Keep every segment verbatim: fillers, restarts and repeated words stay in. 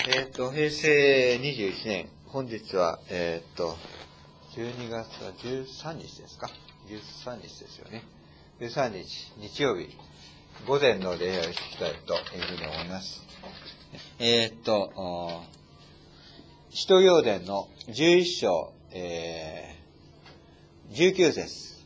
えっと、平成にじゅういちねん、本日は、えっと、じゅうにがつはじゅうさんにちですか ?じゅうさんにちですよね。じゅうさんにち、日曜日、午前の礼拝をしていきたいというふうに思います。えっと、使徒行伝のじゅういっしょう、えー、じゅうきゅうせつ。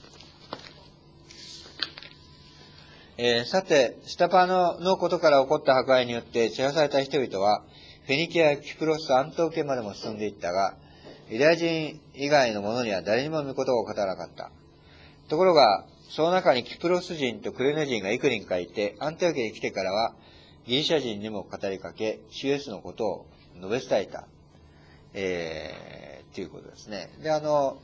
えー、さて、スタパノのことから起こった迫害によって散らされた人々は、フェニキア、キプロス、アントーケまでも進んでいったが、ユダヤ人以外の者には誰にも御事を語らなかった。ところが、その中にキプロス人とクレネ人が幾人かいて、アントーケに来てからは、ギリシャ人にも語りかけ、主イエスのことを述べ伝えた。えー、ということですね。で、あの、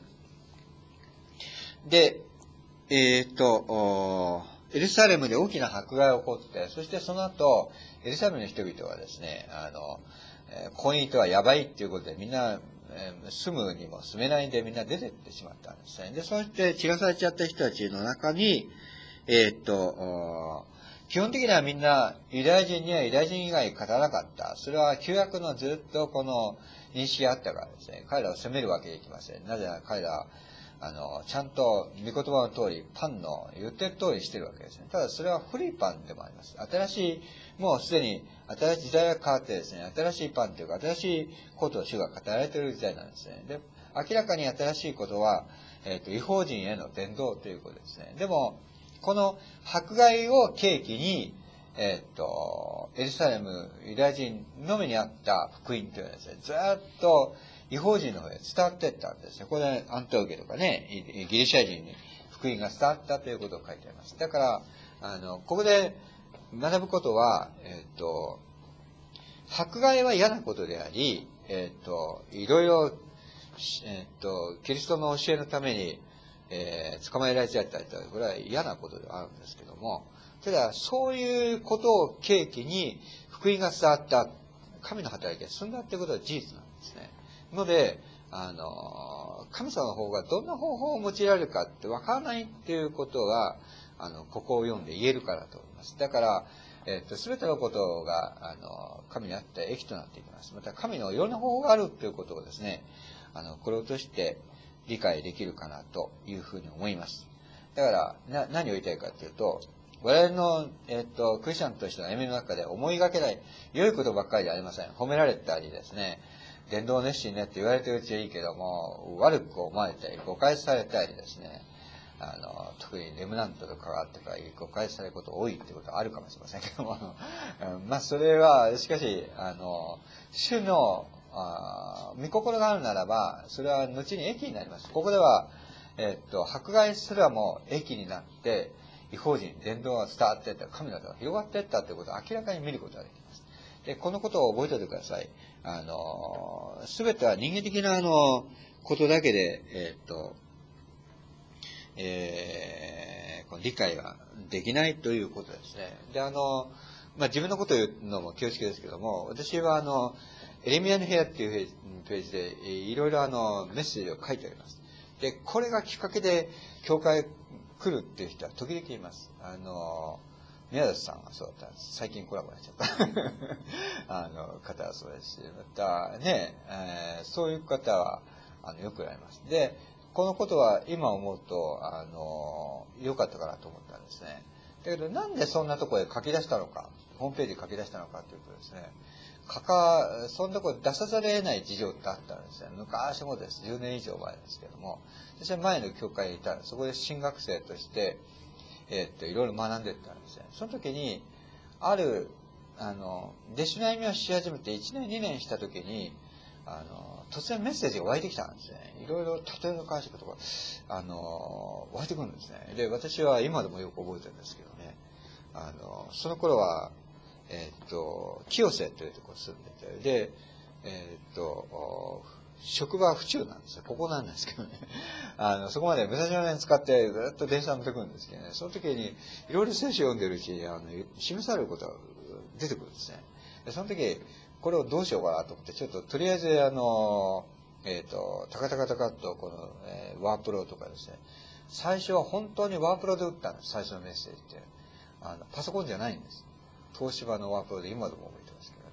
で、えー、っと、エルサレムで大きな迫害が起こって、そしてその後、エルサレムの人々はですね、あの、婚姻とはやばいっていうことでみんな、えー、住むにも住めないんでみんな出てってしまったんですね。で、そうして散らされちゃった人たちの中に、えー、っと、基本的にはみんなユダヤ人にはユダヤ人以外語らなかった。それは旧約のずっとこの認識があったからですね。彼らを責めるわけにいきません。なぜなら彼らはあの、ちゃんと御言葉の通り、パンの言ってる通りしてるわけですね。ただそれは古いパンでもあります。新しい、もうすでに新しい時代が変わってですね、新しいパンというか、新しいことを主が語られている時代なんですね。で、明らかに新しいことは、えっと、違法人への伝道ということですね。でも、この迫害を契機に、えっと、エルサレム、ユダヤ人のみにあった福音というのはですね、ずっと、違法人の方へ伝わっていったんですね。これアントーケとかね、ギリシャ人に福音が伝わったということを書いてあります。だから、あの、ここで学ぶことは、えっと、迫害は嫌なことであり、えっと、いろいろ、えっと、キリストの教えのために、えー、捕まえられちゃったりとか、これは嫌なことではあるんですけども、ただ、そういうことを契機に福音が伝わった、神の働きが進んだということは事実なんですね。ので、あの、神様の方がどんな方法を用いられるかって分からないっていうことは、あの、ここを読んで言えるからと思います。だから、えっと、すべてのことが、あの、神にあった益となっていきます。また、神のいろんな方法があるっていうことをですね、あの、これを通して理解できるかなというふうに思います。だから、な、何を言いたいかっていうと、我々の、えっと、クリスチャンとしての歩みの中で思いがけない、良いことばっかりではありません。褒められたりですね、伝道熱心ねって言われてるうちはいいけども、悪く思われたり、誤解されたりですね、あの、特にレムナントとかがあってから誤解されること多いってことはあるかもしれませんけども、まあ、それは、しかし、あの、主の、あ御心があるならば、それは後に益になります。ここでは、えっと、迫害すらも益になって、違法人、伝道が伝わっていった、神の手が広がっていったということを明らかに見ることができます。で、このことを覚えておいてください。あの、すべては人間的な、あの、ことだけで、えっと、えー、この理解ができないということですね。で、あの、まあ、自分のことを言うのも恐縮ですけども、私はあの、エレミアの部屋っていうページで、いろいろあの、メッセージを書いてあります。で、これがきっかけで、教会来るっていう人は時々います。あの、宮田さんはそうだったんです。最近来なくなっちゃったあの方はそうですし、またね、えー、そういう方はあのよくあります。で、このことは今思うと、あの、良かったかなと思ったんですね。だけど、なんでそんなところへ書き出したのか、ホームページに書き出したのかというとですね、かか、そんなところ出さざるを得ない事情ってあったんですね。昔もです。じゅうねん以上前ですけども。私は前の教会にいたら、そこで新学生として、えー、っと、いろいろ学んでったんですね。その時に、ある、あの、弟子の歩みをし始めていちねん、にねんした時に、あの、突然メッセージが湧いてきたんですね。いろいろ例えの解釈とか、あの、湧いてくるんですね。で、私は今でもよく覚えてるんですけどね。あの、その頃は、えー、っと、清瀬というところに住んでて、で、えー、っと、職場は府中なんですよ。ここなんですけどね。あの、そこまで武蔵野線使ってずっと電車乗ってくるんですけどね。その時に、いろいろ聖書を読んでるうちに、あの、示されることが出てくるんですね。で、その時、これをどうしようかなと思って、ちょっととりあえず、あの、えっ、ー、と、タカタカタカっと、この、えー、ワープロとかですね。最初は本当にワープロで打ったんです。最初のメッセージって。あの、パソコンじゃないんです。東芝のワープロで今でも覚えてますけど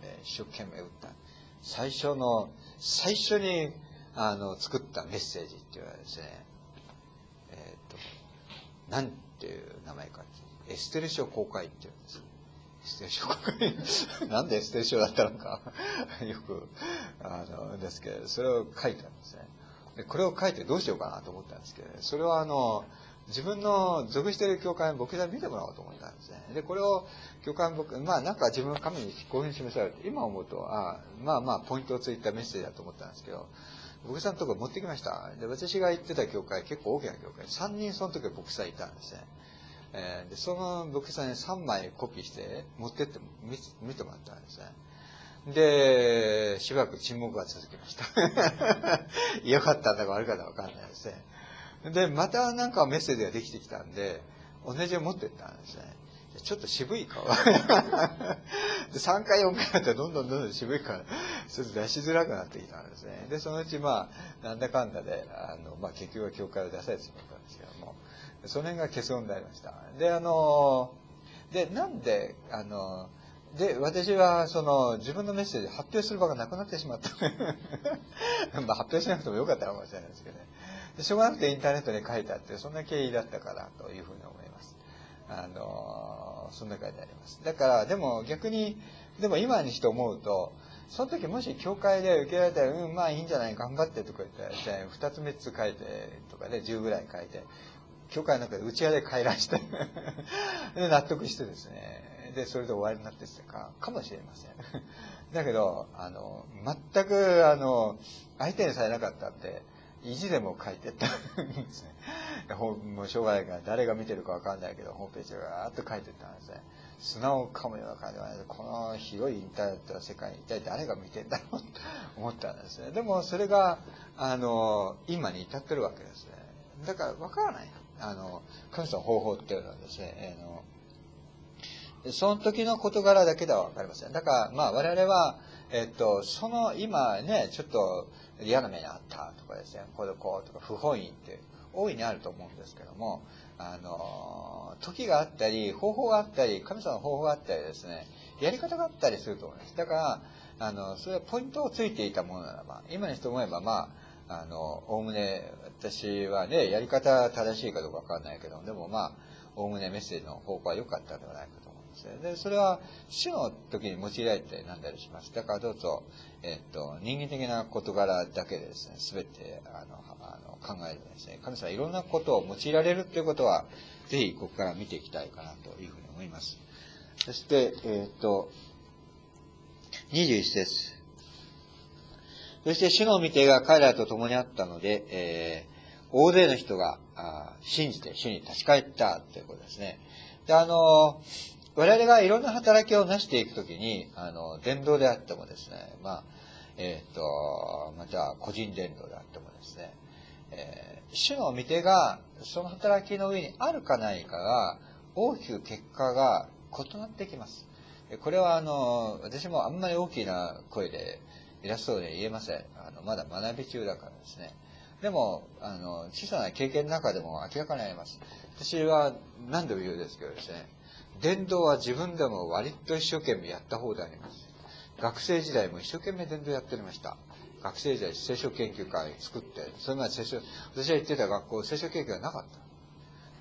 で一生懸命打った。最初の、最初に、あの、作ったメッセージっていうのはですね、えっと、なんていう名前か。エステル書公開っていうんです。エステル書公開。なんでエステル書だったのか、よく、あの、ですけど、それを書いたんですね。でこれを書いてどうしようかなと思ったんですけど、それはあの、自分の属している教会の牧師さんに見てもらおうと思ったんですね。で、これを教会の牧、まあなんか自分の紙にこういうふうに示されて、今思うと、あまあまあポイントをついたメッセージだと思ったんですけど、牧師さんのところ持ってきました。で、私が行ってた教会、結構大きな教会、さんにんその時は牧師さんいたんですね。えー、で、その牧師さんにさんまいコピーして持ってって見見てもらったんですね。で、しばらく沈黙が続きました。良かったんだか悪かったか分かんないですね。で、またなんかメッセージができてきたんで、同じを持ってったんですね。ちょっと渋い顔。で、さんかいよんかいだったらどんどんどんどん渋い顔、ちょっと出しづらくなってきたんですね。で、そのうちまあ、なんだかんだで、あの、まあ結局は教会を出されてしまったんですけども、その辺が結論でありました。で、あの、で、なんで、あの、で、私は、その、自分のメッセージ発表する場がなくなってしまった。まあ、発表しなくてもよかったかもしれないですけどね。でしょうがなくてインターネットに書いてあって、そんな経緯だったからというふうに思います。あの、そんな感じであります。だから、でも逆に、でも今にして思うと、その時もし教会で受けられたら、うん、まあいいんじゃない、頑張ってとか言って、二つ三つ書いてとかで、十ぐらい書いて、教会の中で内輪で帰らしてで、納得してですね、で、それで終わりになってたか、かもしれません。だけど、あの、全く、あの、相手にされなかったんで、意地でも書いてったんですね。もうしょうがないから、誰が見てるかわかんないけど、ホームページをガーッと書いてったんですね。砂を噛むような感じではない。この広いインターネットの世界に一体誰が見てんだろうと思ったんですね。でも、それが、あの、今に至ってるわけですね。だから、わからない。あの、神様の方法っていうのはですね、あの、その時の事柄だけではわかりません。だから、まあ、我々は、えっと、その、今ね、ちょっと嫌な目にあったとかですね、こうこうとか、不本意って大いにあると思うんですけども、あの、時があったり、方法があったり、神様の方法があったりですね、やり方があったりすると思います。だから、あの、それはポイントをついていたものならば、今にして思えば、まあ、あの、おおむね、私はね、やり方正しいかどうかわかんないけど、でもまあ、おおむねメッセージの方向は良かったのではないかと思うんですね。で、それは、主の時に用いられてなんだりします。だからどうぞ、えっと、人間的な事柄だけでですね、すべて、あの、あの考えるとですね、神様いろんなことを用いられるということは、ぜひここから見ていきたいかなというふうに思います。そして、えっと、にじゅういち節。そして主の御手が彼らと共にあったので、えー、大勢の人があ信じて主に立ち返ったということですね。で、あの、我々がいろんな働きを成していくときに、あの、伝道であってもですね、まあ、えっと、また個人伝道であってもですね、えー、主の御手がその働きの上にあるかないかが、大きく結果が異なってきます。これはあの、私もあんまり大きな声で、偉そうで言えません。あの、まだ学び中だからですね。でも、あの、小さな経験の中でも明らかになります。私は何度も言うんですけどですね、伝道は自分でも割と一生懸命やった方であります。学生時代も一生懸命伝道やっておりました。学生時代聖書研究会作って、それまで聖書、私が行ってた学校、聖書研究がなかった。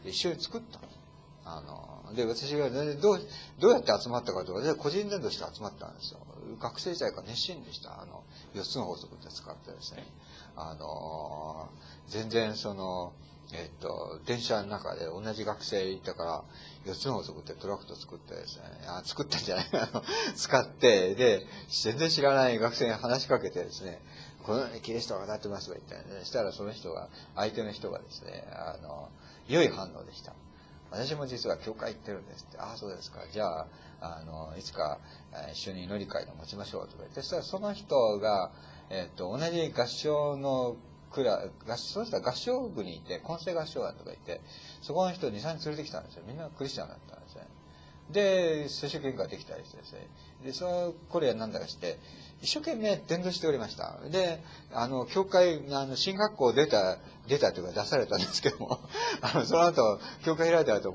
一緒に作った。あの、で、私が、ね、どう、どうやって集まったかとか、個人伝道して集まったんですよ。学生時代から熱心でした。あの、四つの法則って使ってですね。あの、全然その、えっと、電車の中で同じ学生いたから、四つの法則ってトラクト作ってですね、あ作ったんじゃないあの、使って、で、全然知らない学生に話しかけてですね、このようにキリストが語ってますとか言ってね、したらその人が、相手の人がですね、あの、良い反応でした。私も実は教会行ってるんですって。ああ、そうですか。じゃあ、あの、いつか一緒に祈り会を持ちましょうとか言って、そしたらその人が、えっと、同じ合唱のクラ、合唱、その人は合唱部にいて、混声合唱団とか言って、そこの人に、さんにん連れてきたんですよ。みんなクリスチャンだったんですね。で、聖書研究ができたりしてですね。で、その、これは何だかして、一生懸命伝道しておりました。で、あの、教会、あの、進学校出た、出たというか出されたんですけども、あの、その後、教会開いた後も、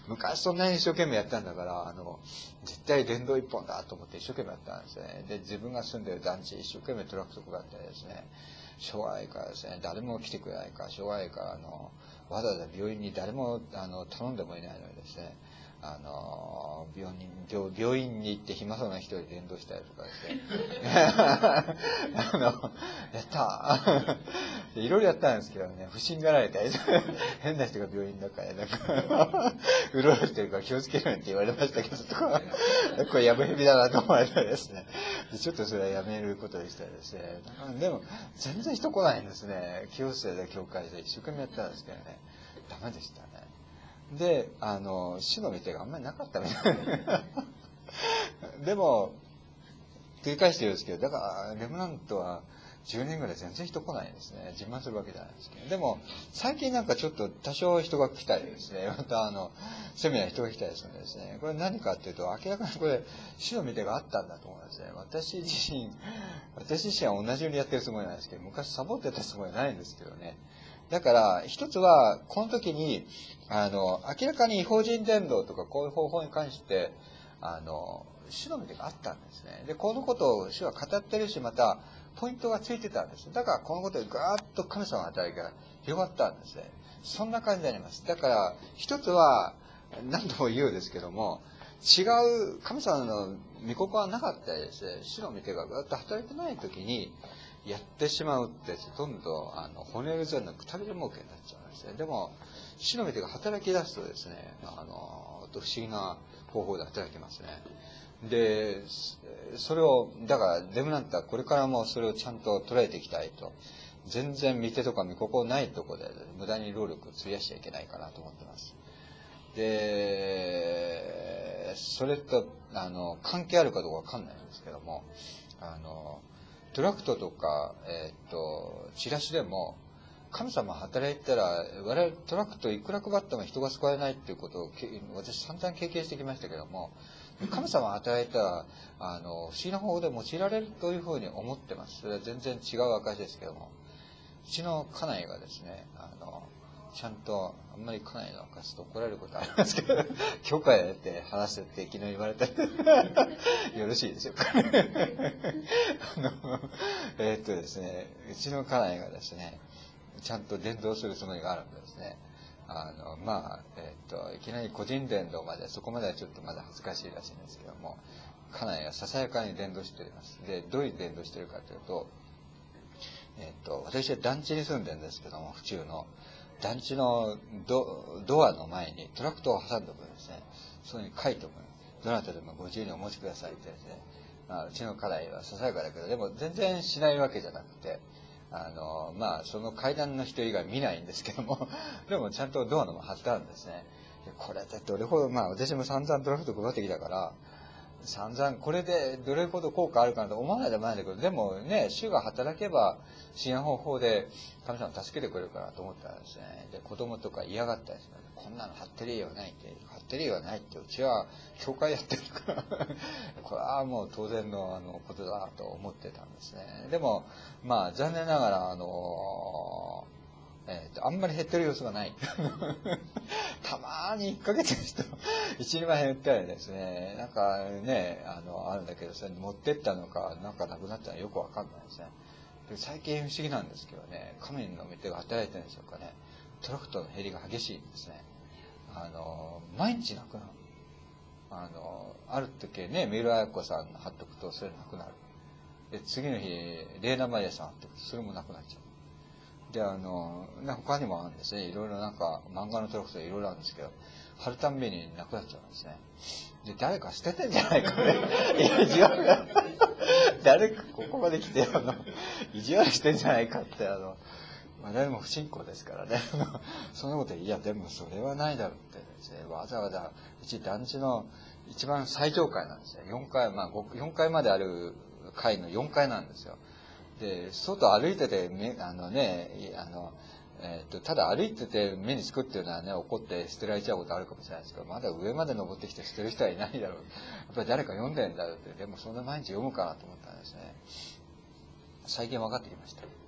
昔そんなに一生懸命やったんだから、あの、絶対電動一本だと思って一生懸命やったんですね。で、自分が住んでる団地、一生懸命トラクト配ってですね、しょうがないからですね、誰も来てくれないから、しょうがないから、あの、わざわざ病院に誰も、あの、頼んでもいないのにですね、あの病院病病院に行って暇そうな人に伝道したりとかですねあのやったいろいろやったんですけどね、不審がられたり変な人が病院の中でなんかうろうろしてるから気をつけるって言われましたけどとかこれやぶへびだなと思われたらですね、ちょっとそれはやめることでしたらですね、でも全然人来ないんですね。清瀬で教会で一生懸命やったんですけどね、ダメでしたね。で、あの、死の見てがあんまりなかったみたいな。でも、繰り返してるんですけど、だから、レムナントはじゅうねんぐらい全然人来ないんですね。自慢するわけじゃないですけど。でも、最近なんかちょっと多少人が来たりですね、またあの、セミナー人が来たりするんですね。これ何かっていうと、明らかにこれ、死の見てがあったんだと思うんですね。私自身、私自身は同じようにやってるつもりなんですけど、昔サボってたつもりはないんですけどね。だから、一つは、この時に、あの、明らかに違法人伝道とかこういう方法に関して、あの、主の見てがあったんですね。で、このことを主は語ってるし、また、ポイントがついてたんです。だから、このことでガーッと神様の働きが広がったんですね。そんな感じになります。だから、一つは、何度も言うですけども、違う、神様の御心はなかったりですね、主の見てがガーッと働いてない時に、やってしまうってどんどんあの骨折るじゃなく食べる儲けになっちゃうんですね。でも死の見てが働き出すとですね、あの不思議な方法で働きますね。でそれをだからレムナントはこれからもそれをちゃんと捉えていきたいと。全然見てとか見心ないところで無駄に労力を費やしちゃいけないかなと思ってます。でそれとあの関係あるかどうかわかんないんですけども、あのトラクトとか、えー、とチラシでも神様働いたら我々トラクトいくら配っても人が救われないっていうことを私散々経験してきましたけども、神様働いたらあの不思議な方法で用いられるというふうに思ってます。それは全然違う証ですけども、うちの家内がですね、あのちゃんとあんまり家内の証すと怒られることありますけど教会でって話せって昨日言われたよろしいでしょうかあのえー、っとですねうちの家内がですねちゃんと伝道するつもりがあるんですね。あのまあえー、っといきなり個人伝道までそこまではちょっとまだ恥ずかしいらしいんですけども、家内はささやかに伝道しております。でどういう伝道してるかというと、えー、っと私は団地に住んでるんですけども、府中の団地の ド, ドアの前にトラクトを挟んでおくんですね。そこに書いておく。どなたでもご自由にお持ちくださいってですね。まあ、うちの家内はささやかだけど、でも全然しないわけじゃなくて、あの、まあ、その階段の人以外見ないんですけども、でもちゃんとドアのも貼ってあるんですね。でこれってどれほど、まあ私も散々トラクト配ってきたから、散々これでどれほど効果あるかなと思わないでもないんだけど、でもね、主が働けば支援方法で神様助けてくれるかなと思ったらですね、で子供とか嫌がったりする。こんなの貼ってる意味はないって、貼ってる意味はないって、うちは教会やってるからこれはもう当然のあのことだと思ってたんですね。でもまあ残念ながらあのえー、とあんまり減ってる様子がないたまにいっかげつに一度一人前減ったりですね、なんかねあのあるんだけど、それに持ってったのかなんかなくなったのはよくわかんないですね。で最近不思議なんですけどね、神の御手が働いてるんでしょうかね、トラクトの減りが激しいんですね。あの毎日なくなる。あのある時ね、三浦綾子さん貼っとくとそれなくなる。で次の日レイナマリアさん貼っとくとそれもなくなっちゃう。であの他にもあるんですね、いろいろなんか漫画のトラクトいろいろあるんですけど、貼るたんびになくなっちゃうんですね。で誰か捨ててんじゃないかねいや違う誰かここまで来てあの意地悪してんじゃないかって、あのまあ、誰も不信仰ですからねそんなこといやでもそれはないだろうってですね、わざわざうち団地の一番最上階なんですね。よんかい、まあ、よんかいまである階のよんかいなんですよ。で外歩いててあのねあの、えー、とただ歩いてて目につくっていうのはね、怒って捨てられちゃうことあるかもしれないですけど、まだ上まで登ってきて捨てる人はいないだろう、やっぱり誰か読んでるんだろうって。でもそんな毎日読むかなと思ったんですね。最近分かってきました。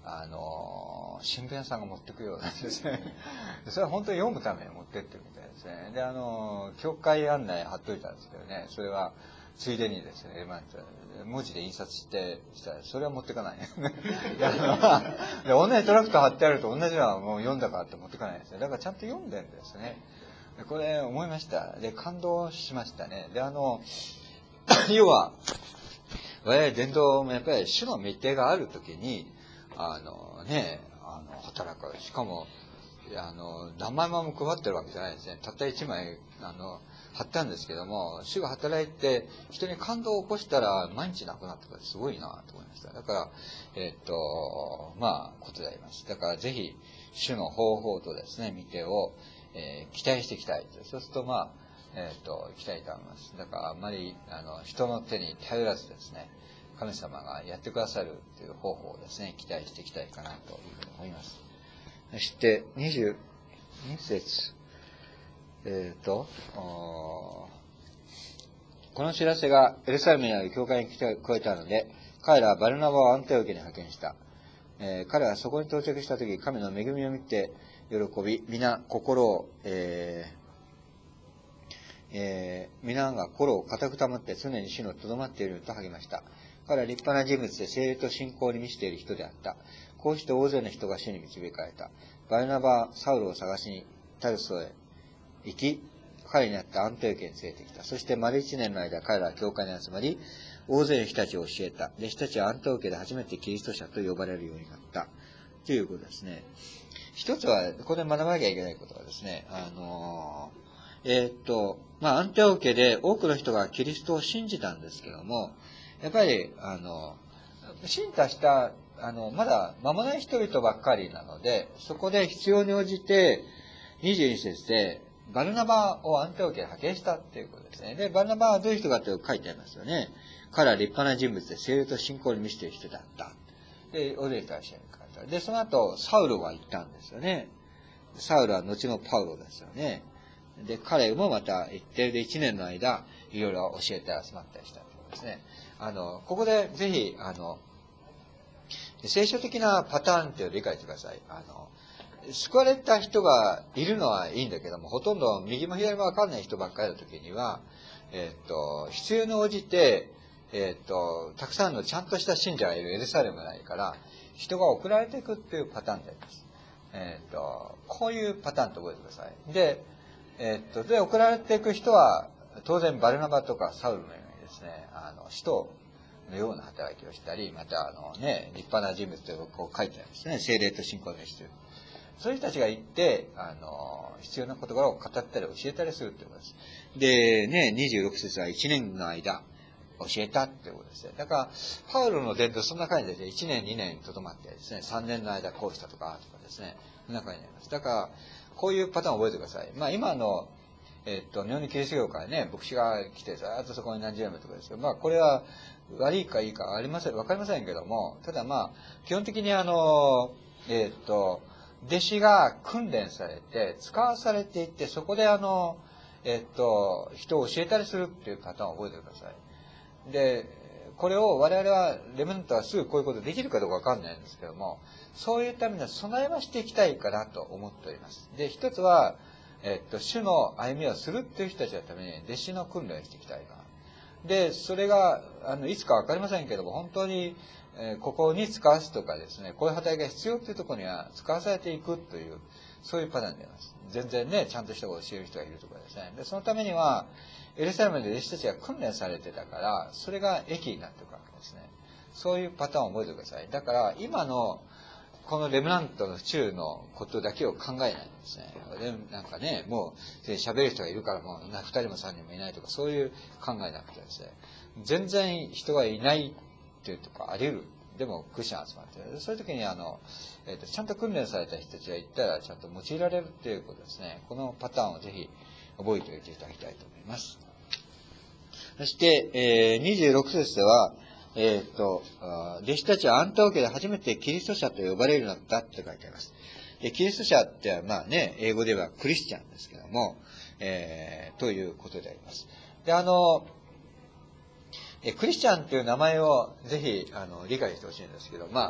あの新聞屋さんが持ってくようなんですね。それは本当に読むために持ってってるみたいですね。で、あの教会案内貼っといたんですけどね、それはついでにですね、まあ、文字で印刷してしたら、それは持ってかない。で、同じトラクター貼ってあると同じのはもう読んだからって持ってかないですね。だからちゃんと読んでるんですね。でこれ思いました。で、感動しましたね。で、あの、要は、我々伝道もやっぱり主の密定があるときに、あのね、あの、働く。しかも、あの、何枚も配ってるわけじゃないですね。たった一枚、あの、貼ったんですけども、主が働いて人に感動を起こしたら毎日なくなったからすごいなと思いました。だから、えっと、まあ、ことであります。だからぜひ、主の方法とですね、見てを、えー、期待していきたいと。そうすると、まあ、えっと、いきたいと思います。だからあんまり、あの、人の手に頼らずですね、神様がやってくださるという方法をですね、期待していきたいかなというふうに思います。そして、にじゅうに節。えっ、ー、と、この知らせがエルサレムにある教会に来て超えたので、彼らはバルナバをアンテオケに派遣した。えー、彼はそこに到着したとき、神の恵みを見て喜び、皆心を、えーえー、皆が心を固く保って常に主のとどまっていると励ました。彼は立派な人物で聖霊と信仰に満ちている人であった。こうして大勢の人が主に導かれた。バルナバ、サウルを探しにタルソへ行き、彼にあったアンテオケに連れてきた。そして丸一年の間、彼らは教会に集まり、大勢の人たちを教えた。弟子たちはアンテオケで初めてキリスト者と呼ばれるようになった。ということですね。一つは、ここで学ばなきゃいけないことはですね、あのー、えー、っと、まあ、アンテオケで多くの人がキリストを信じたんですけども、やっぱり、あの、信化した、あの、まだ間もない人々ばっかりなので、そこで必要に応じて、にじゅうに節で、バルナバをアンテオケで派遣したっていうことですね。で、バルナバはどういう人かという書いてありますよね。彼は立派な人物で、聖霊と信仰に満ちている人だった。で、オレーターシェに書いた。で、その後、サウルは行ったんですよね。サウルは後のパウロですよね。で、彼もまた行って、で、一年の間、いろいろ教えて集まったりしたということですね。あの、ここでぜひ、あの、聖書的なパターンっていうのを理解してください。あの、救われた人がいるのはいいんだけども、ほとんど右も左も分かんない人ばっかりの時には、えっと、必要に応じて、えっと、たくさんのちゃんとした信者がいるエルサレムがないから、人が送られていくっていうパターンであります。えっと、こういうパターンと覚えてください。で、えっと、で、送られていく人は、当然バルナバとかサウルのようにですね、あの、使徒のような働きをしたり、また、あのね、立派な人物というこう書いてあるんですね。聖霊と信仰のしている。そういう人たちが行って、あの、必要な事柄を語ったり教えたりするってことです。で、ね、にじゅうろく節はいちねんの間、教えたってことですね。だから、パウロの伝道そんな感じで、いちねん、にねんにとどまってですね、さんねんの間こうしたとか、とかですね、そんな感じになります。だから、こういうパターンを覚えてください。まあ、今の、えっと、日本のキリスト教からね、牧師が来て、ずっとそこに何十年もとかですけど、まあ、これは悪いかいいかありません、わかりませんけども、ただまあ、基本的にあの、えっと、弟子が訓練されて、使わされていって、そこであの、えっと、人を教えたりするっていうパターンを覚えてください。で、これを我々は、レムナントはすぐこういうことできるかどうかわかんないんですけども、そういうためには備えはしていきたいかなと思っております。で、一つは、えっと、主の歩みをするっていう人たちのために、弟子の訓練をしていきたいかな。で、それが、あの、いつかわかりませんけども、本当に、えー、ここに使わすとかですね、こういう働きが必要っていうところには使わされていくという、そういうパターンになります。全然ね、ちゃんとしたことを教える人がいるとかですね。で、そのためには、エルサレムで弟子たちが訓練されてたから、それが益になっていくわけですね。そういうパターンを覚えてください。だから、今の、このレムナントの府中のことだけを考えないんですね。でなんかね、もう喋る人がいるからもうふたりもさんにんもいないとか、そういう考えなくてですね、全然人がいないっていうとかあり得る。でもクリスチャン集まってる。そういう時にあの、えーと、ちゃんと訓練された人たちが行ったらちゃんと用いられるっていうことですね。このパターンをぜひ覚えておいていただきたいと思います。そして、えー、にじゅうろく節では、えっと、弟子たちはアンタオケで初めてキリスト者と呼ばれるようになったって書いてあります。で、キリスト者って、まあね、英語ではクリスチャンですけども、えー、ということであります。で、あの、えクリスチャンという名前をぜひ、あの、理解してほしいんですけど、まあ、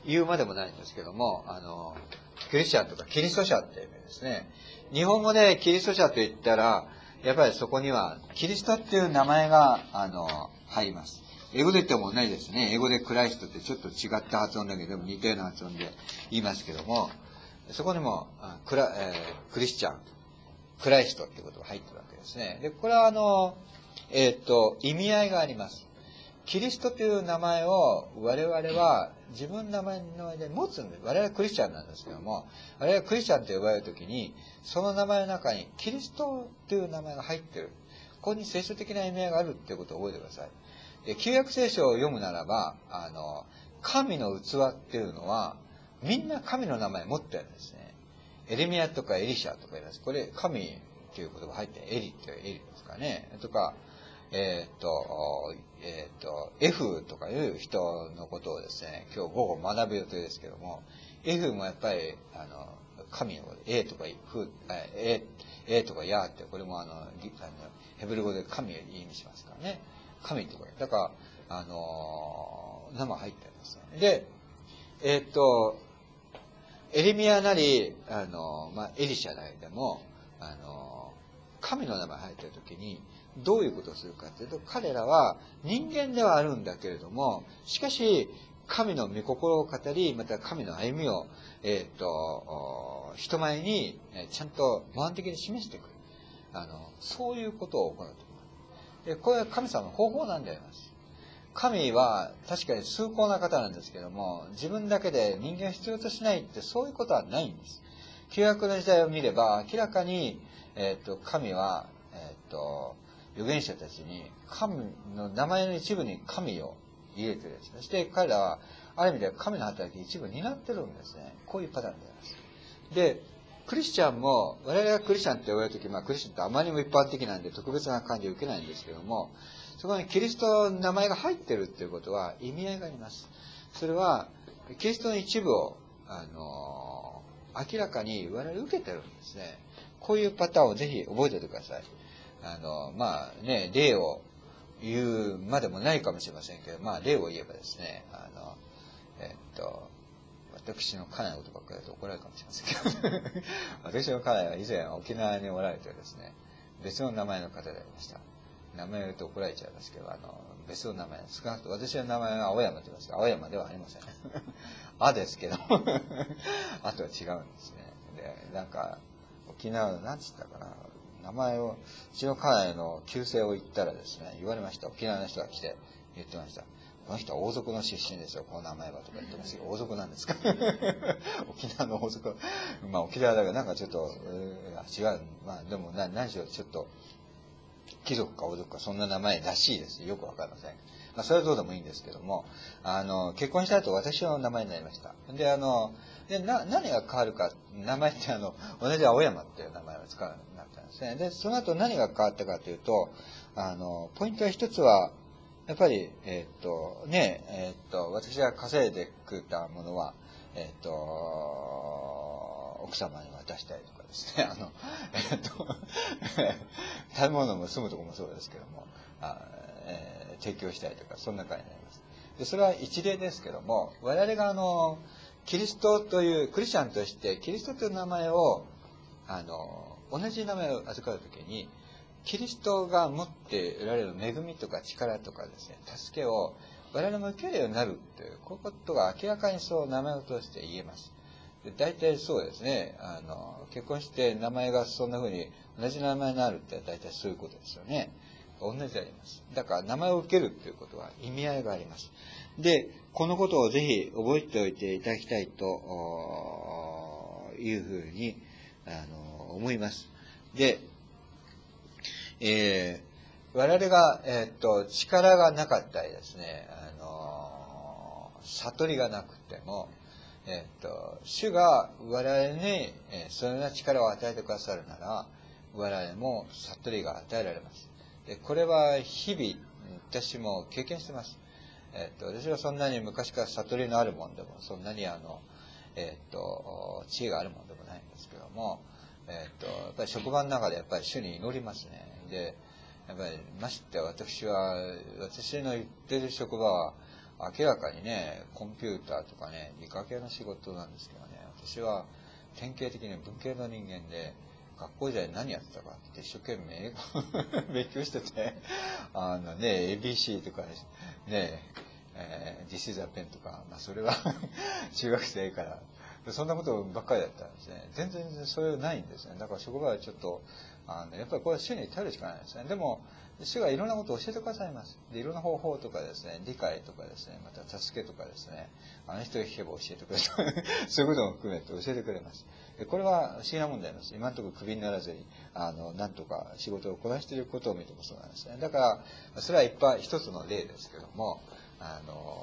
言うまでもないんですけども、あの、クリスチャンとかキリスト者っていう意味ですね。日本語でキリスト者と言ったら、やっぱりそこにはキリストっていう名前が、あの、入ります。英語で言っても同じですね。英語でクライストってちょっと違った発音だけども似たような発音で言いますけども、そこにもクラ、えー、クリスチャン、クライストっていうことが入ってるわけですね。で、これはあの、えっと、意味合いがあります。キリストという名前を我々は自分の名前の間に持つんです。我々はクリスチャンなんですけども、我々はクリスチャンと呼ばれるときに、その名前の中にキリストという名前が入っている。ここに聖書的な意味合いがあるということを覚えてください。で、旧約聖書を読むならば、あの、神の器っていうのは、みんな神の名前を持ってるんですね。エレミアとかエリシャとか言います。これ、神っていう言葉が入ってる。エリってエリですかね。とか、えっ、ー、と、えっ、ー、と、F とかいう人のことをですね、今日午後学ぶ予定ですけども、F もやっぱり、あの、神の A とか、フ、A、A とかヤーって、これもあの、あのヘブル語で神を意味しますからね。神とか。だから、あの、名前入ってるんですね。で、えっ、ー、と、エレミアなり、あの、まあ、エリシャなりでも、あの、神の名前入ってるときに、どういうことをするかというと、彼らは人間ではあるんだけれども、しかし、神の御心を語り、また神の歩みを、えっ、ー、と、人前にちゃんと模範的に示していく。あの、そういうことを行うと。で、これは神様の方法なんであります。神は確かに崇高な方なんですけども、自分だけで人間を必要としないってそういうことはないんです。旧約の時代を見れば、明らかに、えっ、ー、と、神は、えっ、ー、と、預言者たちに、神の名前の一部に神を入れてですね。そして彼らは、ある意味では神の働き一部に担ってるんですね。こういうパターンであります。で、クリスチャンも、我々がクリスチャンって言われるとき、まあクリスチャンってあまりにも一般的なんで特別な感じを受けないんですけども、そこにキリストの名前が入ってるっていうことは意味合いがあります。それは、キリストの一部を、あの、明らかに我々受けてるんですね。こういうパターンをぜひ覚えておいてください。あの、まあね、例を言うまでもないかもしれませんけど、まあ例を言えばですね、あの、えっと、私の家内のことばっかりだと怒られるかもしれませんけど、私の家内は以前沖縄におられてですね、別の名前の方でありました。名前を言うと怒られちゃいますけど、あの、別の名前、少なくとも私の名前は青山と言いますが、青山ではありません。あですけど、あとは違うんですね。で、なんか、沖縄の、なんつったかな、名前を、うちの家内の旧姓を言ったらですね、言われました。沖縄の人が来て言ってました。この人は王族の出身ですよ、この名前はとか言ってますけど、王族なんですか沖縄の王族。まあ沖縄だからなんかちょっと、えー、違う。まあでも何、何しろちょっと、貴族か王族かそんな名前らしいです。よくわかりません。まあそれはどうでもいいんですけども、あの、結婚した後私の名前になりました。で、あの、で、な、何が変わるか、名前ってあの、同じ青山っていう名前を使うようになったんですね。で、その後何が変わったかというと、あの、ポイントは一つは、やっぱり、えっと、ね、えっと、私が稼いでくれたものは、えっと、奥様に渡したりとかですね、あの、えっと、食べ物も住むところもそうですけども、あえー、提供したりとか、そんな感じになります。で、それは一例ですけども、我々があの、キリストという、クリスチャンとして、キリストという名前を、あの、同じ名前を預かるときに、キリストが持っておられる恵みとか力とかですね、助けを我々も受けるようになるっていう、こういうことが明らかにそう名前を通して言えます。で大体そうですね、あの、結婚して名前がそんな風に同じ名前になるって大体そういうことですよね。同じであります。だから名前を受けるっていうことは意味合いがあります。で、このことをぜひ覚えておいていただきたいというふうにあの思います。で、えー、我々が、えー、っと力がなかったりですね、あの悟りがなくても、えー、っと主が我々に、えー、そのような力を与えてくださるなら、我々も悟りが与えられます。でこれは日々私も経験してます。えー、っと私はそんなに昔から悟りのあるもんでも、そんなにあの、えー、っと知恵があるもんでもないんですけども、えー、っとやっぱり職場の中でやっぱり主に祈りますね。で、やっぱりまして私は、私の言ってる職場は、 明らかにね、コンピューターとかね、理科系の仕事なんですけどね、私は典型的に文系の人間で、学校時代何やってたかって一生懸命英語勉強してて、あのね、エービーシー とかね、えー、This is a pen とか、まあそれは中学生から、そんなことばっかりだったんですね。全然それはないんですね。だから職場はちょっと、あの、やっぱりこれは主に頼るしかないですね。でも、主がいろんなことを教えてくださいます。で、いろんな方法とかですね、理解とかですね、また助けとかですね、あの人が聞けば教えてくれるそういうことも含めて教えてくれます。で、これは不思議なもんであります。今のところクビにならずに、あの、なんとか仕事をこなしていることを見てもそうなんですね。だから、それはいっぱい一つの例ですけども、あ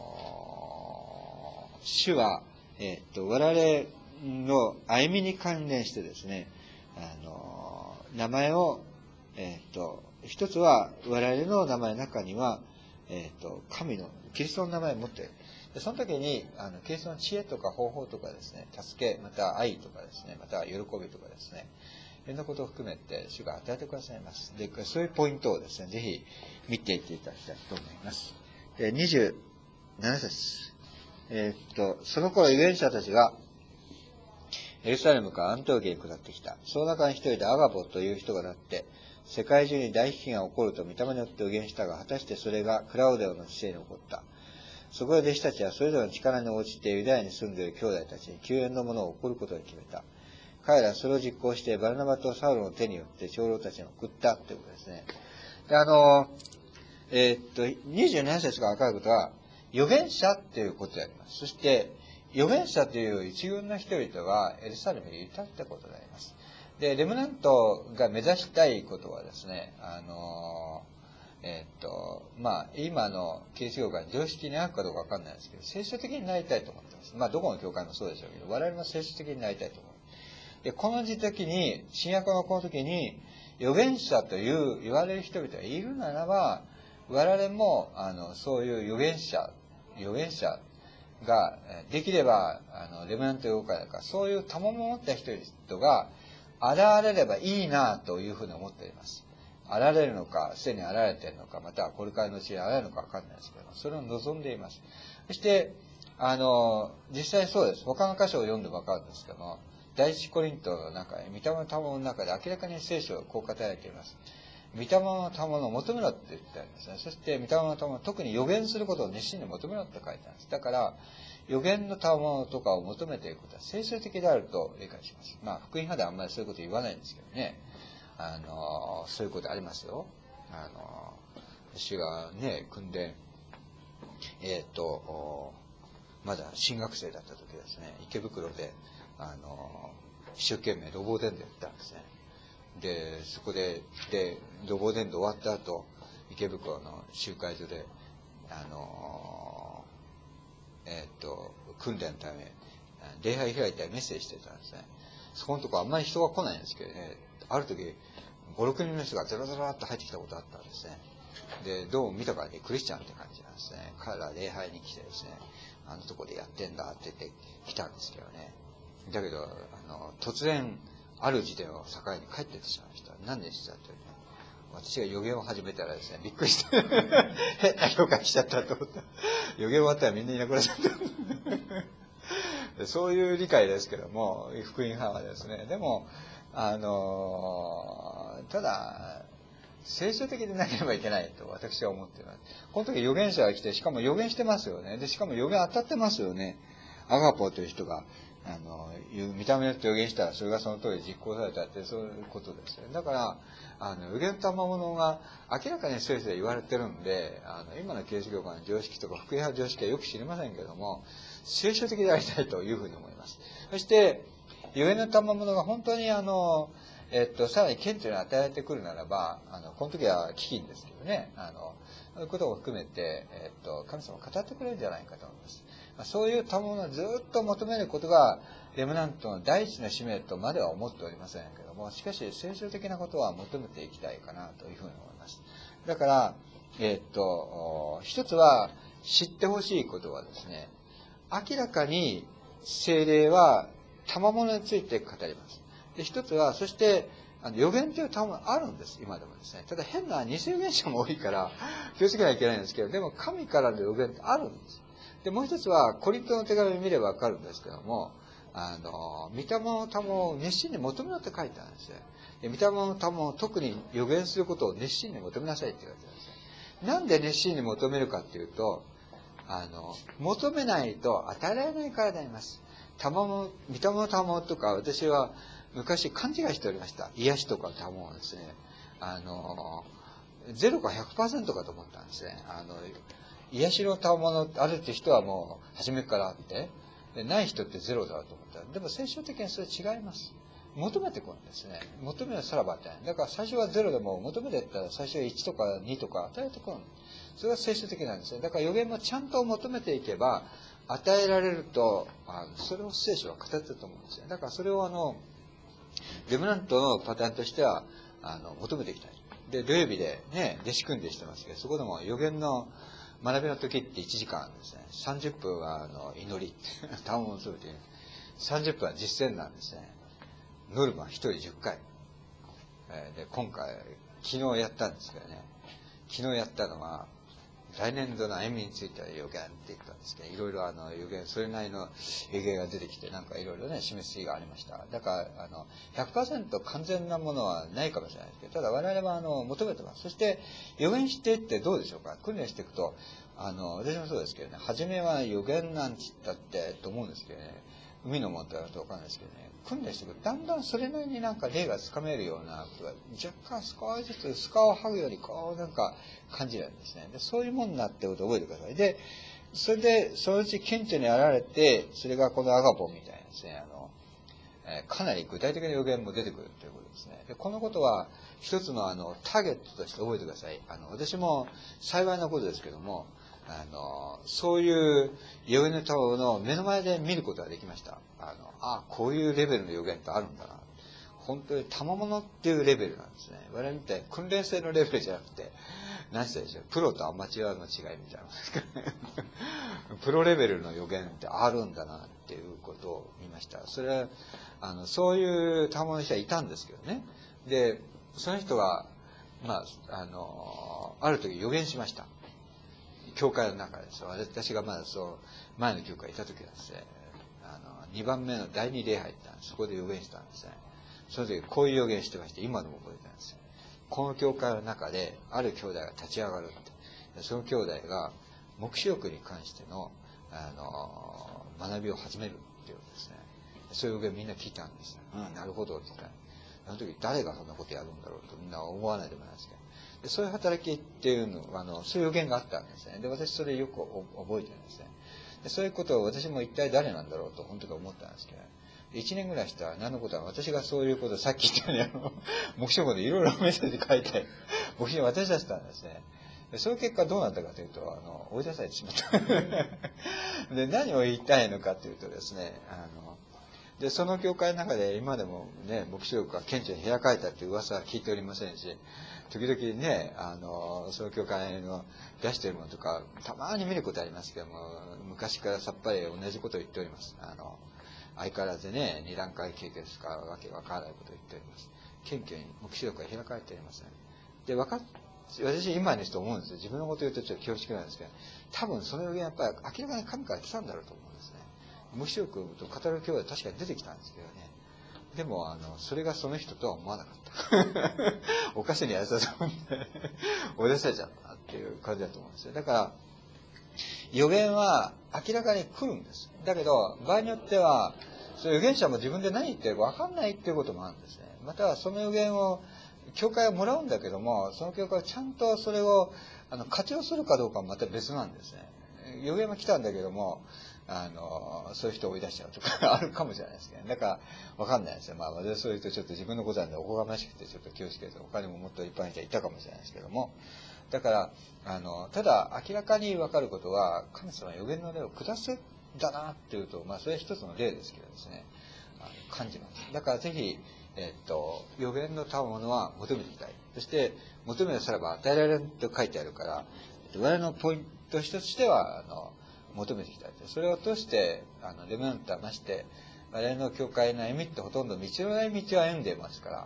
の、主は、えっと、我々の歩みに関連してですね、あの、名前を、えっと、一つは我々の名前の中には、えっと、神の、キリストの名前を持っている。でその時に、あの、キリストの知恵とか方法とかですね、助け、また愛とかですね、また喜びとかですね、いろんなことを含めて主が与えてくださいます。で、そういうポイントをですね、ぜひ見ていっていただきたいと思います。で、にじゅうなな節。えー、っと、その頃預言者たちが、エルサレムからアントーゲに下ってきた。その中に一人でアガボという人が立って、世界中に大危機が起こると御霊によって預言したが、果たしてそれがクラウデオの知性に起こった。そこで弟子たちはそれぞれの力に応じてユダヤに住んでいる兄弟たちに救援のものを送ることを決めた。彼らはそれを実行してバルナバとサウロの手によって長老たちに送ったということですね。で、あの、えー、っと、にじゅうなな節が分かることは、預言者っていうことであります。そして、預言者という一群の人々がエルサレムにいたってことであります。で、レムナントが目指したいことはですね、あの、えー、っと、まあ、今のキリスト教会の常識に合うかどうかわかんないですけど、聖書的になりたいと思ってます。まあ、どこの教会もそうでしょうけど、我々も聖書的になりたいと思う。で、この時期に、新約のこの時に、預言者という言われる人々がいるならば、我々も、あの、そういう預言者、預言者が、できれば、あの、レムナント教会だから、そういう賜物を持った人々が現れればいいなというふうに思っています。現れるのか、すでに現れているのか、またはこれからのうちに現れるのかわかんないですけど、それを望んでいます。そして、あの、実際そうです。他の箇所を読んでもわかるんですけども、第一コリントの中に、御霊の賜物の中で明らかに聖書をこう語られています。御霊の賜物を求めろって言ってあるんですね。そして、御霊の賜物、特に予言することを熱心に求めろって書いてあるんです。だから、予言の賜物とかを求めていくことは聖書的であると理解します。まあ、福音派ではあんまりそういうこと言わないんですけどね。あの、そういうことありますよ。あの、私がね、組んで、えっと、まだ新学生だった時ですね、池袋で、あの、一生懸命路傍伝道やったんですね。で、そこで、で、路傍伝道終わった後、池袋の集会所で、あの、えっと、訓練のため、礼拝開いたりメッセージしてたんですね。そこのとこあんまり人が来ないんですけどね、ある時、ご、ろくにんの人がゼロゼロっと入ってきたことあったんですね。で、どうも見たからにクリスチャンって感じなんですね。彼ら礼拝に来てですね、あのとこでやってんだって言って来たんですけどね。だけど、あの、突然、ある時点を境に帰ってってしまいました。何でしたってね。私が予言を始めたらですね、びっくりして、変な評価しちゃったと思った。予言終わったらみんないなくなっちゃった。そういう理解ですけども、福音派はですね。でも、あの、ただ、聖書的でなければいけないと私は思っています。この時預言者が来て、しかも預言してますよね。で、しかも預言当たってますよね。アガポという人が、あの、見た目によって予言したら、それがその通り実行されたって、そういうことですよね。だから、あの、預言たまものが明らかに聖書で言われてるんで、あの、今のキリスト教会の常識とか福音派常識はよく知りませんけども、聖書的でありたいというふうに思います。そして、預言のたまものが本当にあの、えっと、さらに顕著に与えてくるならば、あの、この時は飢饉ですけどね、あの、そういうことを含めて、えっと、神様が語ってくれるんじゃないかと思います。そういう賜物をずっと求めることが、レムナントの第一の使命とまでは思っておりませんけども、しかし、聖書的なことは求めていきたいかなというふうに思います。だから、えっと、一つは、知ってほしいことはですね、明らかに聖霊は賜物について語ります。で、一つは、そして、 あの予言という単語があるんです、今でもですね。ただ変な偽預言者も多いから気をつけなきゃいけないんですけど、でも神からの予言ってあるんです。で、もう一つはコリントの手紙を見ればわかるんですけども、あの、御霊の賜を熱心に求めろって書いてあるんですよ。で、御霊の賜を特に予言することを熱心に求めなさいって言われてるんですよ。なんで熱心に求めるかっていうと、あの、求めないと与えられないからであります。賜物、御霊の賜物とか、私は昔勘違いしておりました。癒しとか賜物ですね。あの、ゼロか ひゃくパーセント かと思ったんですね。あの、癒しの賜物あるって人はもう初めからあって、でない人ってゼロだと思った。でも聖書的にそれ違います。求めてくるんですね。求めるさらばって。だから最初はゼロでも求めていったら最初はいちとかにとか与えてくる。それが聖書的なんですね。だから予言もちゃんと求めていけば、与えられると、あのそれを聖書は語ってると思うんですよ。だからそれをあの、レムナントのパターンとしては、あの、求めていきたい。で、土曜日でね、弟子組んでしてますけど、そこでも予言の学びの時っていちじかんですね。さんじゅっぷんはあの祈り、単語をするという。さんじゅっぷんは実践なんですね。ノルマひとりじゅっかい。で、今回、昨日やったんですけどね。昨日やったのは、来年度の歩みについては予言って言ったんですけど、いろいろあの予言、それなりの予言が出てきて、なんかいろいろね、示しがありました。だから、あの、ひゃくパーセント 完全なものはないかもしれないですけど、ただ我々はあの、求めてます。そして、予言していってどうでしょうか。訓練していくと、あの、私もそうですけどね、初めは予言なんつったって、と思うんですけどね、海のもんとやるとわかんないですけどね、訓練していくと、だんだんそれなりになんか霊がつかめるようなことが、若干少しずつスカを剥ぐように、こうなんか感じるんですね。で、そういうもんになっていることを覚えてください。で、それで、そのうち顕著に現れて、それがこのアガポみたいなですね、あの、えー、かなり具体的な予言も出てくるということですね。で、このことは一つのあの、ターゲットとして覚えてください。あの、私も幸いなことですけども、あの、そういう予言のタオの目の前で見ることができました。あの、あ、こういうレベルの予言ってあるんだな。本当に賜物っていうレベルなんですね。我々みたいに訓練性のレベルじゃなくて、何て言うんでしょう、プロとアマチュアの違いみたいなですかね。プロレベルの予言ってあるんだなっていうことを見ました。それは、あの、そういう賜物の人はいたんですけどね。で、その人が、まあ、あの、ある時予言しました。教会の中で、私がまだそう、前の教会にいた時はですね、あの、にばんめの第二礼拝ってそこで予言したんですね。その時こういう予言してまして、今でも覚えてるんですよ。この教会の中で、ある兄弟が立ち上がるって。その兄弟が、黙示録に関しての、あの、学びを始めるっていうことですね。そういう予言みんな聞いたんですよ。うん、なるほどって言ったら。あの時誰がそんなことやるんだろうとみんな思わないでもないですけど。でそういう働きっていうのは、あの、そういう予言があったんですね。で、私それよく覚えてるんですね。でそういうことを私も一体誰なんだろうと本当に思ったんですけど、一年ぐらいしたら何のことは私がそういうことをさっき言ったように、目標語でいろいろメッセージ書いて、目標に渡し出したんですね。でその結果どうなったかというと、あの、追い出されてしまった。で、何を言いたいのかというとですね、あの、で、その教会の中で今でもね、黙示録が顕著に開かれたっていう噂は聞いておりませんし、時々ね、あの、その教会の出しているものとか、たまに見ることありますけども、昔からさっぱり同じことを言っております。あの、相変わらずね、二段階経験ですからわけわからないことを言っております。謙虚に黙示録が開かれておりません。で、わかっ、私今にして思うんですよ。自分のこと言うとちょっと恐縮なんですけど、多分その予言はやっぱり明らかに神から来たんだろうと思うんですね。黙示録と語る教は確かに出てきたんですけどね。でも、あの、それがその人とは思わなかった。おかしにやらせたと思って、追い出されちゃったなっていう感じだと思うんですよ。だから、予言は明らかに来るんです。だけど、場合によっては、その預言者も自分で何言ってるか分かんないっていうこともあるんですね。またはその予言を、教会はもらうんだけども、その教会はちゃんとそれをあの活用するかどうかはまた別なんですね。予言は来たんだけども、あの、そういう人を追い出しちゃうとかあるかもしれないですけど、ね、だから分かんないですよ。まあ私そういう人ちょっと自分のことなんでおこがましくてちょっと気をつけて、他にももっと一般の人はいたかもしれないですけども、だから、あの、ただ明らかに分かることは、神様は予言の例を下すんだなっていうと、まあそれは一つの例ですけどですね、あの感じます。だからぜひ、えっと、予言の賜物は求めていきたい。そして、求めるさらば与えられると書いてあるから、我々のポイント一つとしては、あの、求めていきたい。それを通して、あの、レムナントはまして、我々の教会の歩みってほとんど道のない道を歩んでいますから、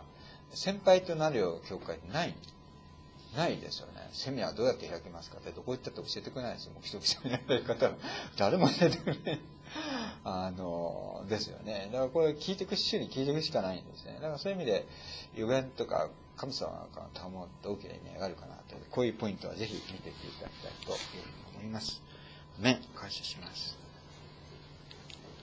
先輩となるよう教会ってない。ないですよね。セミナーどうやって開きますかってどこ行ったって教えてくれないですよ。目標セミナーのやり方は。誰も教えてくれない。あの、ですよね。だからこれ聞いていく、主に聞いていくしかないんですね。だからそういう意味で、予言とか神様が保って大きな意味があるかなという、こういうポイントはぜひ見ていっていただきたいというふうに思います。アメン。感謝します。